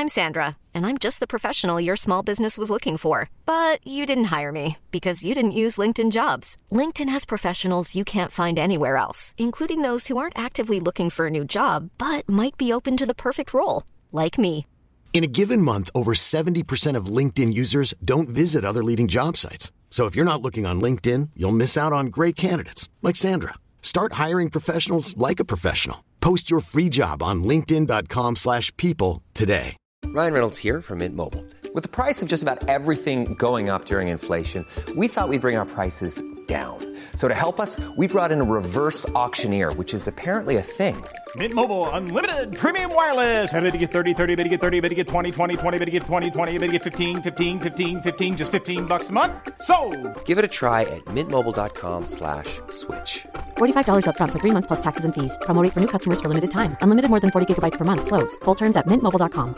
I'm Sandra, and I'm just the professional your small business was looking for. But you didn't hire me because you didn't use LinkedIn Jobs. LinkedIn has professionals you can't find anywhere else, including those who aren't actively looking for a new job, but might be open to the perfect role, like me. In a given month, over 70% of LinkedIn users don't visit other leading job sites. So if you're not looking on LinkedIn, you'll miss out on great candidates like Sandra. Start hiring professionals like a professional. Post your free job on linkedin.com/people today. Ryan Reynolds here from Mint Mobile. With the price of just about everything going up during inflation, we thought we'd bring our prices down. So to help us, we brought in a reverse auctioneer, which is apparently a thing. Mint Mobile Unlimited Premium Wireless. How to get 30, 30, bit to get 30, bit to get 20, 20, 20, bit to get 20, 20, bit to get 15, 15, 15, 15, just $15 a month? Sold! Give it a try at mintmobile.com/switch. $45 up front for 3 months plus taxes and fees. Promo rate for new customers for limited time. Unlimited more than 40 gigabytes per month. Slows full terms at mintmobile.com.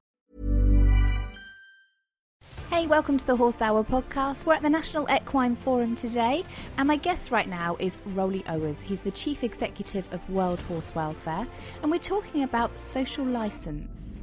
Hey, welcome to the Horse Hour podcast. We're at the National Equine Forum today, and my guest right now is Roly Owers. He's the Chief Executive of World Horse Welfare, and we're talking about social licence.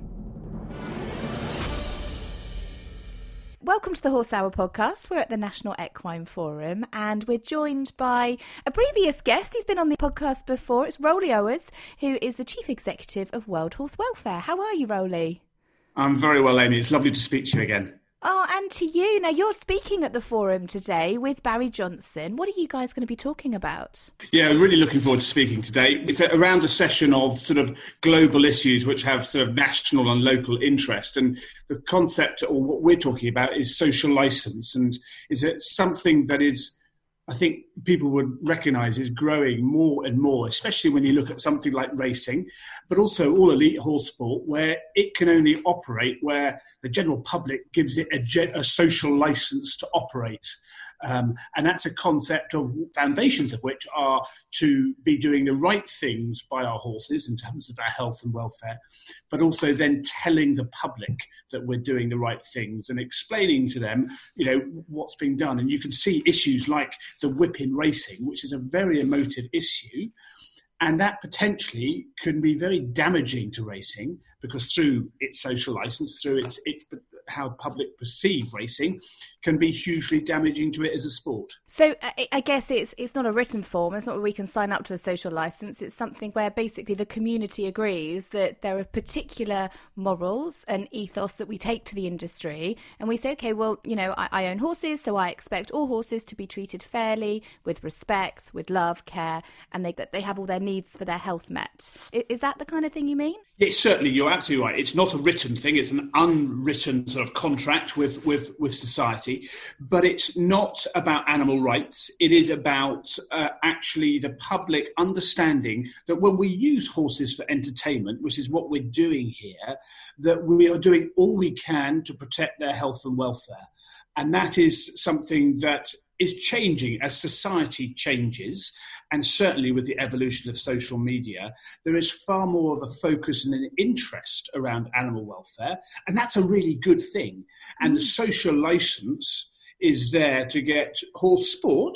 Welcome to the Horse Hour podcast. We're at the National Equine Forum, and we're joined by a previous guest. He's been on the podcast before. It's Roly Owers, who is the Chief Executive of World Horse Welfare. How are you, Roly? I'm very well, Amy. It's lovely to speak to you again. Oh, and to you. Now, you're speaking at the forum today with Barry Johnson. What are you guys going to be talking about? Yeah, really looking forward to speaking today. It's around a session of sort of global issues which have sort of national and local interest. And the concept, or what we're talking about, is social licence. And is it something that is, I think people would recognise, is growing more and more, especially when you look at something like racing, but also all elite horse sport, where it can only operate where the general public gives it a social licence to operate. And that's a concept of foundations of which are to be doing the right things by our horses in terms of their health and welfare, but also then telling the public that we're doing the right things and explaining to them, you know, what's being done. And you can see issues like the whip in racing, which is a very emotive issue. And that potentially can be very damaging to racing because through its social licence, through its how public perceive racing, can be hugely damaging to it as a sport. So I guess it's not a written form. It's not where we can sign up to a social licence. It's something where basically the community agrees that there are particular morals and ethos that we take to the industry. And we say, okay, well, you know, I own horses, so I expect all horses to be treated fairly, with respect, with love, care, and that they have all their needs for their health met. Is that the kind of thing you mean? Yes, certainly. You're absolutely right. It's not a written thing. It's an unwritten sort of contract with society. But it's not about animal rights. It is about actually the public understanding that when we use horses for entertainment, which is what we're doing here, that we are doing all we can to protect their health and welfare. And that is something that is changing as society changes, and certainly with the evolution of social media, there is far more of a focus and an interest around animal welfare, and that's a really good thing. And the social licence is there to get horse sport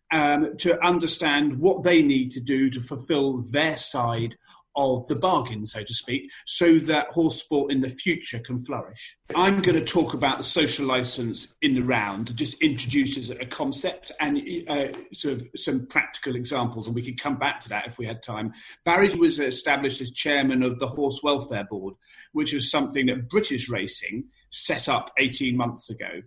to understand what they need to do to fulfil their side of the bargain, so to speak, so that horse sport in the future can flourish. I'm going to talk about the social licence in the round, just introduce as a concept and sort of some practical examples, and we could come back to that if we had time. Barry was established as chairman of the Horse Welfare Board, which was something that British Racing set up 18 months ago.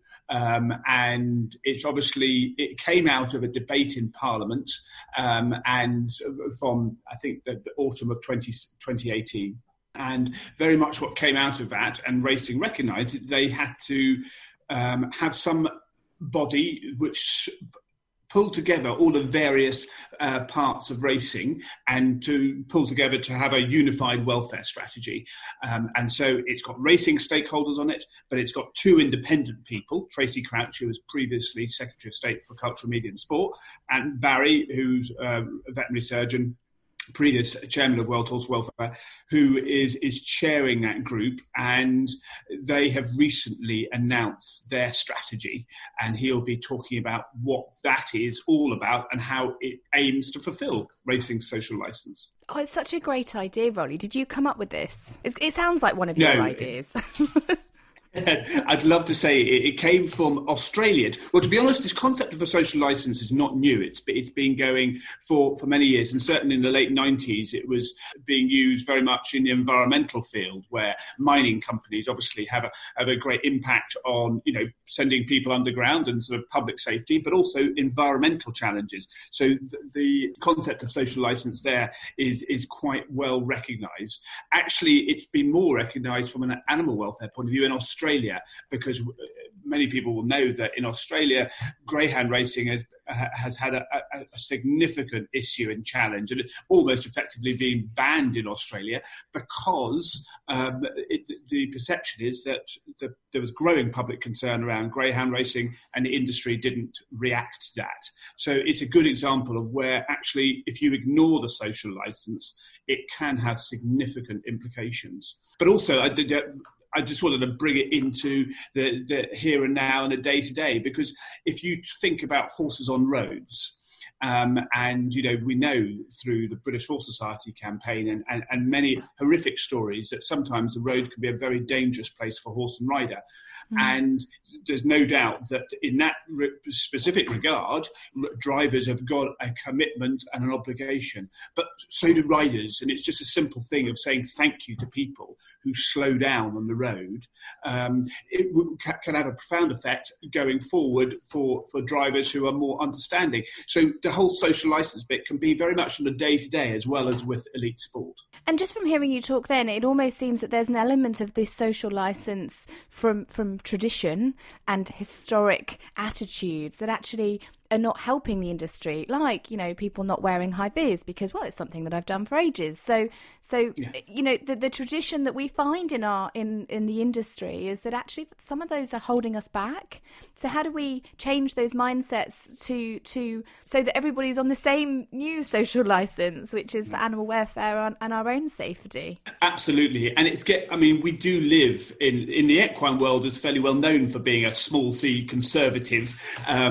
And it's obviously, it came out of a debate in Parliament and from, I think, the autumn of 2018. And very much what came out of that, and racing recognised that they had to have some body which pull together all the various parts of racing and to pull together to have a unified welfare strategy. And so it's got racing stakeholders on it, but it's got two independent people, Tracy Crouch, who was previously Secretary of State for Culture, Media and Sport, and Barry, who's a veterinary surgeon, previous chairman of World Horse Welfare, who is chairing that group, and they have recently announced their strategy, and he'll be talking about what that is all about and how it aims to fulfil racing's social licence. Oh, it's such a great idea, Rolly. Did you come up with this? It sounds like one of your ideas. I'd love to say it came from Australia. Well, to be honest, this concept of a social licence is not new. It's been going for many years, and certainly in the late 90s, it was being used very much in the environmental field, where mining companies obviously have a great impact on, sending people underground and sort of public safety, but also environmental challenges. So the concept of social licence there is quite well recognised. Actually, it's been more recognised from an animal welfare point of view in Australia, because many people will know that in Australia, greyhound racing has had a significant issue and challenge, and it's almost effectively being banned in Australia because the perception is that there was growing public concern around greyhound racing, and the industry didn't react to that. So it's a good example of where actually, if you ignore the social licence, it can have significant implications. But also, I just wanted to bring it into the here and now and the day-to-day, because if you think about horses on roads, and, we know through the British Horse Society campaign and many horrific stories that sometimes the road can be a very dangerous place for horse and rider. And there's no doubt that in that specific regard, drivers have got a commitment and an obligation, but so do riders. And it's just a simple thing of saying thank you to people who slow down on the road. It can have a profound effect going forward for drivers who are more understanding. So the whole social licence bit can be very much on the day-to-day as well as with elite sport. And just from hearing you talk then, it almost seems that there's an element of this social licence from tradition and historic attitudes that actually are not helping the industry, like, people not wearing high vis because, well, it's something that I've done for ages. So yeah. The tradition that we find in the industry is that actually some of those are holding us back. So how do we change those mindsets to so that everybody's on the same new social license, which is for animal welfare and our own safety? Absolutely. And we do live in the equine world is fairly well known for being a small c conservative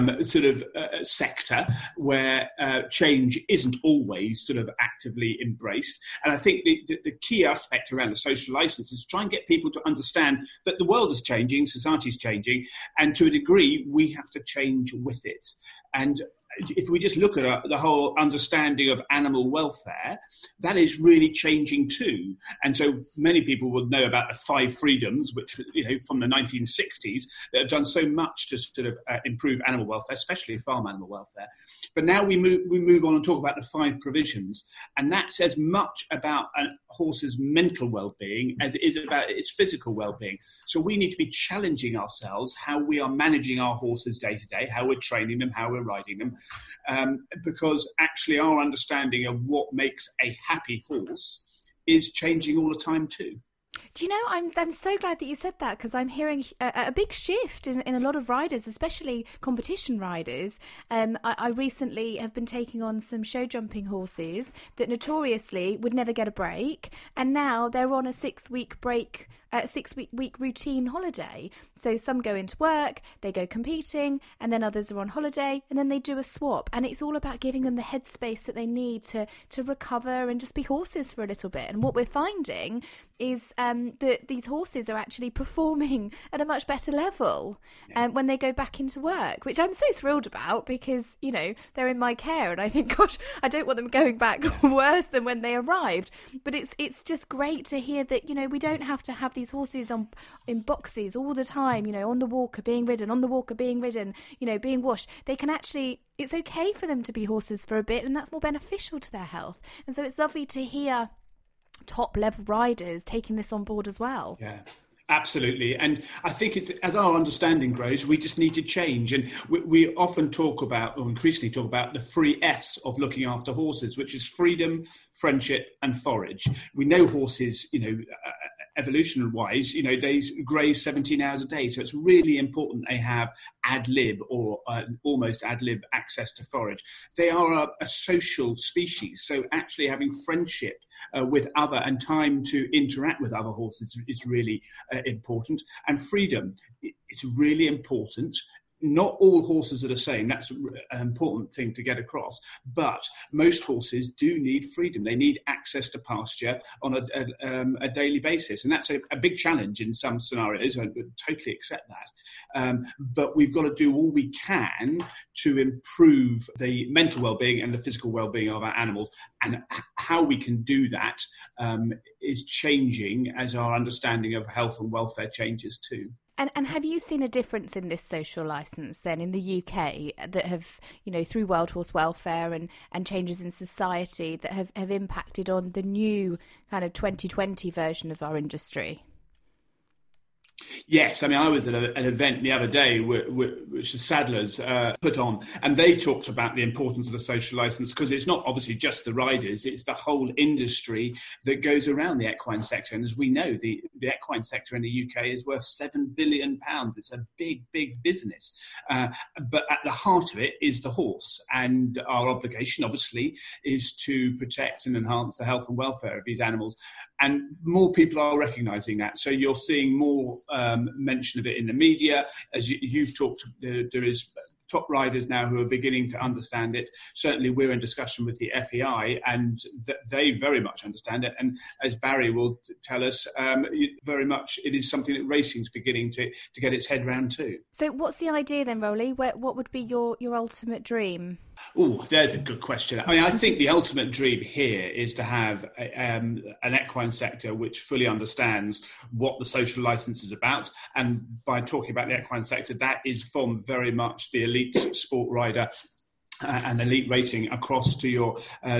sector where change isn't always sort of actively embraced. And I think the key aspect around the social licence is to try and get people to understand that the world is changing, society's changing, and to a degree we have to change with it. And if we just look at the whole understanding of animal welfare, that is really changing too. And so many people will know about the 5 freedoms, which, from the 1960s, that have done so much to sort of improve animal welfare, especially farm animal welfare. But now we move on and talk about the 5 provisions. And that's as much about a horse's mental well-being as it is about its physical well-being. So we need to be challenging ourselves how we are managing our horses day to day, how we're training them, how we're riding them. Because actually our understanding of what makes a happy horse is changing all the time too. Do you know, I'm so glad that you said that, because I'm hearing a big shift in a lot of riders, especially competition riders. I recently have been taking on some show jumping horses that notoriously would never get a break, and now they're on a 6-week break, 6-week routine holiday. So some go into work, they go competing, and then others are on holiday, and then they do a swap. And it's all about giving them the headspace that they need to recover and just be horses for a little bit. And what we're finding is that these horses are actually performing at a much better level when they go back into work, which I'm so thrilled about, because, they're in my care, and I think, gosh, I don't want them going back worse than when they arrived. But it's just great to hear that, we don't have to have these horses in boxes all the time, on the walker being ridden, being washed. They can actually, it's okay for them to be horses for a bit, and that's more beneficial to their health. And so it's lovely to hear top level riders taking this on board as well. Yeah. Absolutely. And I think it's, as our understanding grows, we just need to change. And we often talk about, or increasingly talk about, the 3 Fs of looking after horses, which is freedom, friendship and forage. We know horses, evolution-wise, they graze 17 hours a day. So it's really important they have ad lib or almost ad lib access to forage. They are a social species. So actually having friendship with other and time to interact with other horses is really important. And freedom, it's really important. Not all horses are the same. That's an important thing to get across. But most horses do need freedom. They need access to pasture on a daily basis. And that's a big challenge in some scenarios. I would totally accept that. But we've got to do all we can to improve the mental well-being and the physical well-being of our animals. And how we can do that is changing as our understanding of health and welfare changes too. And have you seen a difference in this social licence then in the UK that have, through World Horse Welfare and changes in society that have impacted on the new kind of 2020 version of our industry? Yes, I was at an event the other day which the Saddlers put on, and they talked about the importance of the social licence, because it's not obviously just the riders, it's the whole industry that goes around the equine sector. And as we know, the equine sector in the UK is worth £7 billion. It's a big, big business. But at the heart of it is the horse. And our obligation, obviously, is to protect and enhance the health and welfare of these animals. And more people are recognising that. So you're seeing more mention of it in the media. As you've talked, there is top riders now who are beginning to understand it. Certainly we're in discussion with the FEI and they very much understand it. And as Barry will tell us, very much it is something that racing's beginning to get its head round too. So what's the idea then, Rowley? What would be your ultimate dream? Oh, there's a good question. I think the ultimate dream here is to have an equine sector which fully understands what the social licence is about. And by talking about the equine sector, that is from very much the elite sport rider and elite racing across to your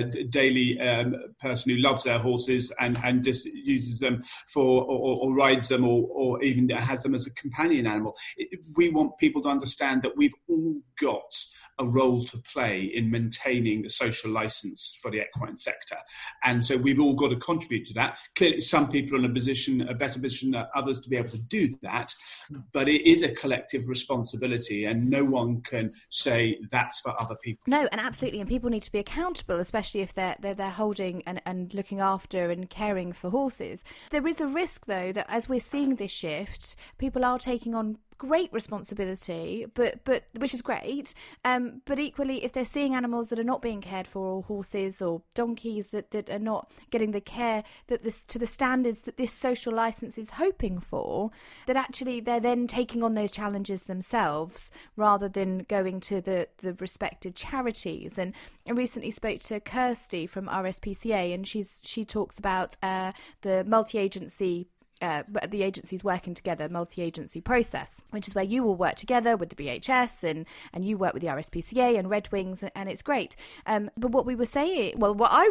daily person who loves their horses and just uses them for or rides them or even has them as a companion animal. We want people to understand that we've all got a role to play in maintaining the social licence for the equine sector. And so we've all got to contribute to that. Clearly, some people are in a better position than others to be able to do that, but it is a collective responsibility and no one can say that's for other people. No, and absolutely, and people need to be accountable, especially if they're holding and looking after and caring for horses. There is a risk, though, that as we're seeing this shift, people are taking on great responsibility, but which is great. But equally, if they're seeing animals that are not being cared for, or horses or donkeys that are not getting the care to the standards that this social licence is hoping for, that actually they're then taking on those challenges themselves rather than going to the respected charities. And I recently spoke to Kirsty from RSPCA, and she talks about the multi-agency. The agencies working together, multi-agency process, which is where you all work together with the BHS and you work with the RSPCA and Red Wings, and it's great. But what I was saying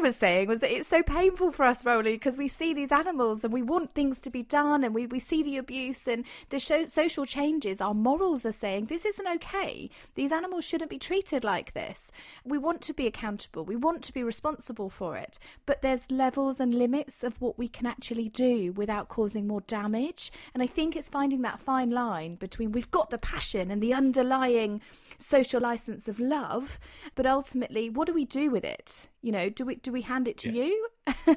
was that it's so painful for us, Rowley, because we see these animals and we want things to be done, and we see the abuse and the social changes. Our morals are saying this isn't okay. These animals shouldn't be treated like this. We want to be accountable. We want to be responsible for it. But there's levels and limits of what we can actually do without causing more damage. And I think it's finding that fine line between we've got the passion and the underlying social license of love, but ultimately what do we do with it? Do we hand it to you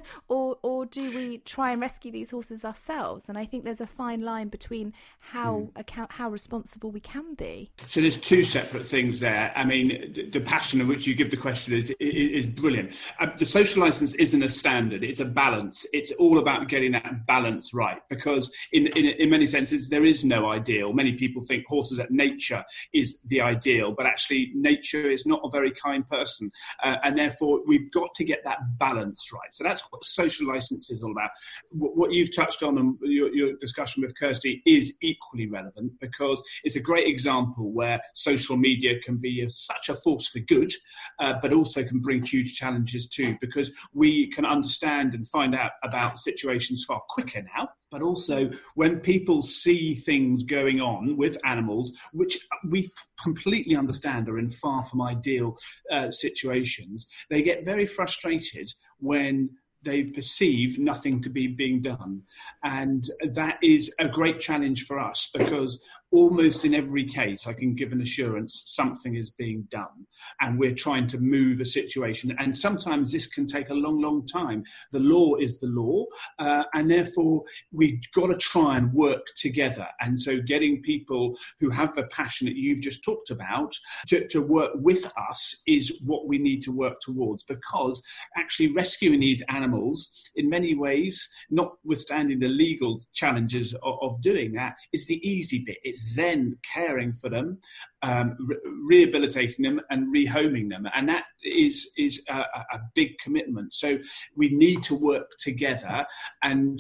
or do we try and rescue these horses ourselves? And I think there's a fine line between how responsible we can be. So there's two separate things there. The passion in which you give the question is brilliant. The social licence isn't a standard, it's a balance. It's all about getting that balance right, because in many senses there is no ideal. Many people think horses at nature is the ideal, but actually nature is not a very kind person, and therefore we've got to get that balance right. So that's what social licence is all about. What you've touched on and your discussion with Kirsty is equally relevant, because it's a great example where social media can be such a force for good, but also can bring huge challenges too, because we can understand and find out about situations far quicker now. But also when people see things going on with animals, which we completely understand are in far from ideal situations, they get very frustrated when they perceive nothing to be being done. And that is a great challenge for us, because almost in every case, I can give an assurance something is being done, and we're trying to move a situation. And sometimes this can take a long, long time. The law is the law, and therefore we've got to try and work together. And so getting people who have the passion that you've just talked about to work with us is what we need to work towards, because actually rescuing these animals in many ways, notwithstanding the legal challenges of doing that, is the easy bit. It's then caring for them, rehabilitating them and rehoming them. And that is a big commitment. So we need to work together and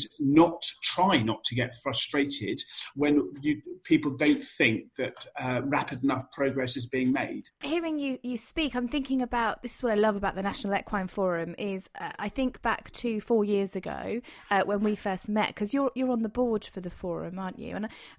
try not to get frustrated when people don't think that rapid enough progress is being made. Hearing you speak, I'm thinking about, this is what I love about the National Equine Forum, is I think back to 4 years ago when we first met, because you're on the board for the forum, aren't you?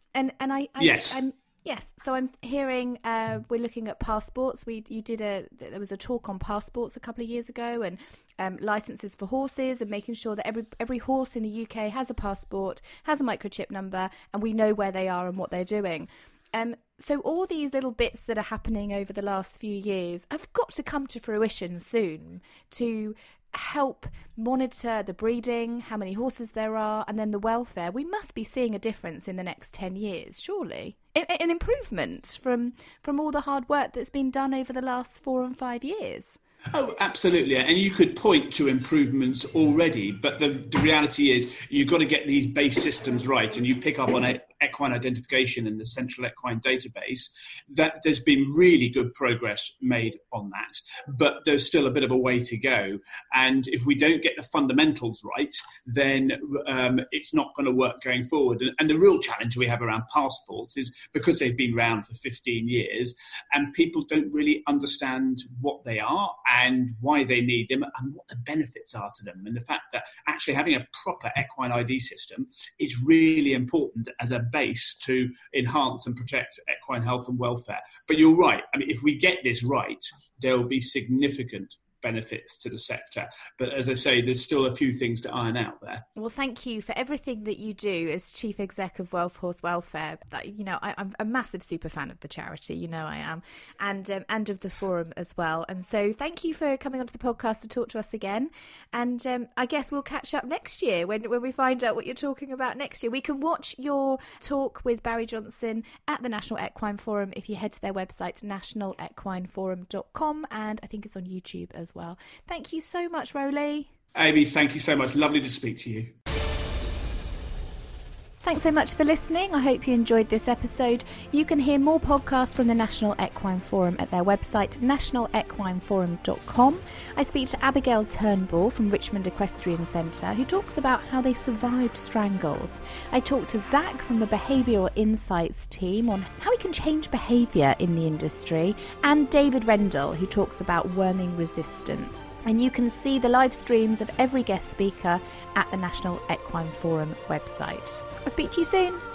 Yes. Yes, so I'm hearing we're looking at passports. There was a talk on passports a couple of years ago, and licenses for horses, and making sure that every horse in the UK has a passport, has a microchip number, and we know where they are and what they're doing. So all these little bits that are happening over the last few years have got to come to fruition soon to help monitor the breeding, how many horses there are, and then the welfare. We must be seeing a difference in the next 10 years, surely. An improvement from all the hard work that's been done over the last 4 and 5 years. Oh, absolutely. And you could point to improvements already, but the reality is you've got to get these base systems right, and you pick up on equine identification in the central equine database, that there's been really good progress made on that, but there's still a bit of a way to go. And if we don't get the fundamentals right, then it's not going to work going forward. And the real challenge we have around passports is because they've been around for 15 years and people don't really understand what they are and why they need them and what the benefits are to them. And the fact that actually having a proper equine ID system is really important as a base to enhance and protect equine health and welfare. But you're right. I mean, if we get this right, there will be significant benefits to the sector. But as I say, there's still a few things to iron out there. Well, thank you for everything that you do as Chief Exec of Welf Horse Welfare. I'm a massive super fan of the charity, I am, and of the forum as well. And so thank you for coming onto the podcast to talk to us again. And I guess we'll catch up next year when we find out what you're talking about next year. We can watch your talk with Barry Johnson at the National Equine Forum if you head to their website, nationalequineforum.com, and I think it's on YouTube as well. Thank you so much, Rowley. Amy, thank you so much. Lovely to speak to you. Thanks so much for listening. I hope you enjoyed this episode. You can hear more podcasts from the National Equine Forum at their website, nationalequineforum.com. I speak to Abigail Turnbull from Richmond Equestrian Centre, who talks about how they survived strangles. I talk to Zach from the Behavioural Insights team on how we can change behaviour in the industry, and David Rendell, who talks about worming resistance. And you can see the live streams of every guest speaker at the National Equine Forum website. I'll speak to you soon.